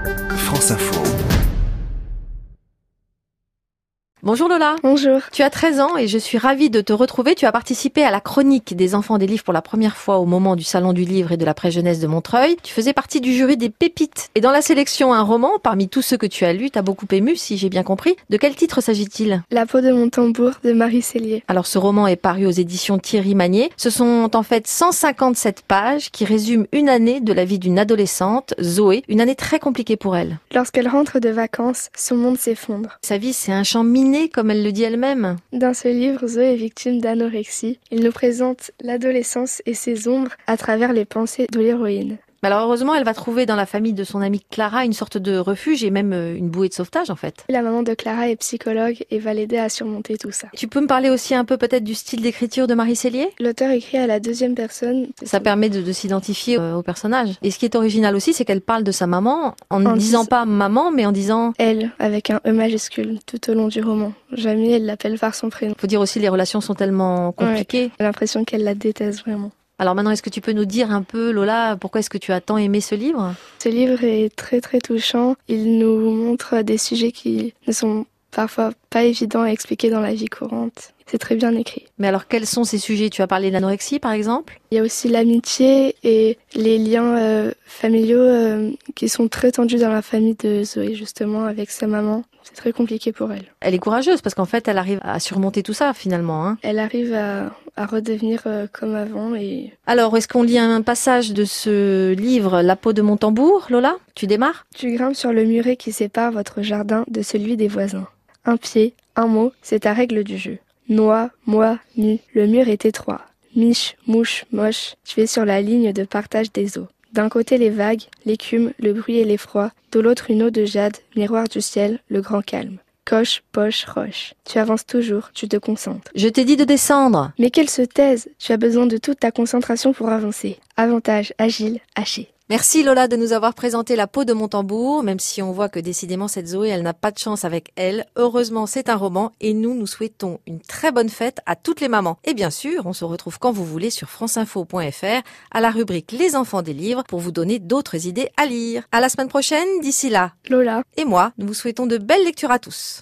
France Info. Bonjour Lola. Bonjour. Tu as 13 ans et je suis ravie de te retrouver. Tu as participé à la chronique des enfants des livres pour la première fois au moment du Salon du Livre et de la Presse-Jeunesse de Montreuil. Tu faisais partie du jury des pépites. Et dans la sélection, un roman, parmi tous ceux que tu as lus, t'as beaucoup ému, si j'ai bien compris. De quel titre s'agit-il ? La peau de mon tambour de Marie Cellier. Alors ce roman est paru aux éditions Thierry Magnier. Ce sont en fait 157 pages qui résument une année de la vie d'une adolescente, Zoé. Une année très compliquée pour elle. Lorsqu'elle rentre de vacances, son monde s'effondre. Sa vie, c'est un champ miné, comme elle le dit elle-même. Dans ce livre, Zoé est victime d'anorexie. Il nous présente l'adolescence et ses ombres à travers les pensées de l'héroïne. Mais alors heureusement, elle va trouver dans la famille de son amie Clara une sorte de refuge et même une bouée de sauvetage en fait. La maman de Clara est psychologue et va l'aider à surmonter tout ça. Tu peux me parler aussi un peu peut-être du style d'écriture de Marie Cellier ? L'auteur écrit à la deuxième personne. Ça permet de s'identifier au personnage. Et ce qui est original aussi, c'est qu'elle parle de sa maman en ne disant pas maman, mais en disant elle, avec un E majuscule, tout au long du roman. Jamais elle l'appelle par son prénom. Faut dire aussi les relations sont tellement compliquées. J'ai l'impression qu'elle la déteste vraiment. Alors maintenant, est-ce que tu peux nous dire un peu, Lola, pourquoi est-ce que tu as tant aimé ce livre ? Ce livre est très très touchant. Il nous montre des sujets qui ne sont parfois pas évidents à expliquer dans la vie courante. C'est très bien écrit. Mais alors, quels sont ces sujets ? Tu as parlé d'anorexie, par exemple ? Il y a aussi l'amitié et les liens familiaux qui sont très tendus dans la famille de Zoé, justement, avec sa maman. C'est très compliqué pour elle. Elle est courageuse parce qu'en fait, elle arrive à surmonter tout ça, finalement. Hein. Elle arrive à redevenir comme avant. Alors, est-ce qu'on lit un passage de ce livre, La peau de mon tambour, Lola ? Tu démarres ? Tu grimpes sur le muret qui sépare votre jardin de celui des voisins. Un pied, un mot, c'est ta règle du jeu. Noix, moi, nu. Le mur est étroit. Miche, mouche, moche. Tu es sur la ligne de partage des eaux. D'un côté les vagues, l'écume, le bruit et l'effroi. De l'autre une eau de jade, miroir du ciel, le grand calme. Coche, poche, roche. Tu avances toujours, tu te concentres. Je t'ai dit de descendre. Mais qu'elle se taise. Tu as besoin de toute ta concentration pour avancer. Avantage, agile, haché. Merci Lola de nous avoir présenté La peau de mon tambour, même si on voit que décidément cette Zoé, elle n'a pas de chance avec elle. Heureusement, c'est un roman et nous souhaitons une très bonne fête à toutes les mamans. Et bien sûr, on se retrouve quand vous voulez sur franceinfo.fr à la rubrique Les enfants des livres pour vous donner d'autres idées à lire. À la semaine prochaine, d'ici là. Lola et moi, nous vous souhaitons de belles lectures à tous.